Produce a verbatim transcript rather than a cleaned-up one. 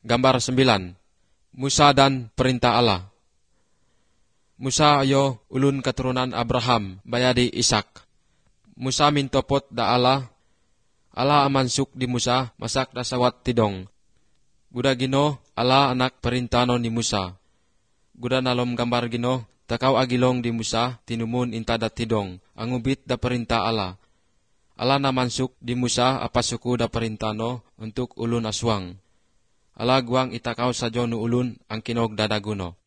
Gambar sembilan. Musa dan perintah Allah. Musa ayo ulun keturunan Abraham bayadi Ishak. Musa mintopot da Allah. Allah amansuk di Musa masak da sawat tidong. Guda gino Allah anak perintano ni Musa. Guda nalom gambar gino takaw agilong di Musa tinumun inta da tidong. Angubit da perintah Allah. Allah namansuk di Musa apasuku da perintano untuk ulun aswang. Allah guang itakaw sa nu ulun ang kinog dadaguno.